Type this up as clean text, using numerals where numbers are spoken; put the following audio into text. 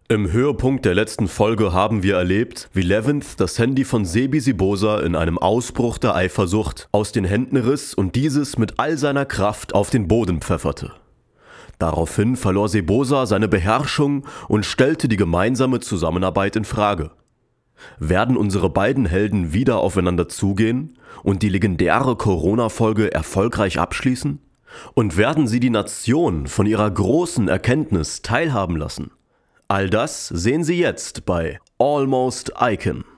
Im Höhepunkt der letzten Folge haben wir erlebt, wie Levinth das Handy von Sebi Sibosa in einem Ausbruch der Eifersucht aus den Händen riss und dieses mit all seiner Kraft auf den Boden pfefferte. Daraufhin verlor Sibosa seine Beherrschung und stellte die gemeinsame Zusammenarbeit in Frage. Werden unsere beiden Helden wieder aufeinander zugehen und die legendäre Corona-Folge erfolgreich abschließen? Und werden sie die Nation von ihrer großen Erkenntnis teilhaben lassen? All das sehen Sie jetzt bei Almost Icon.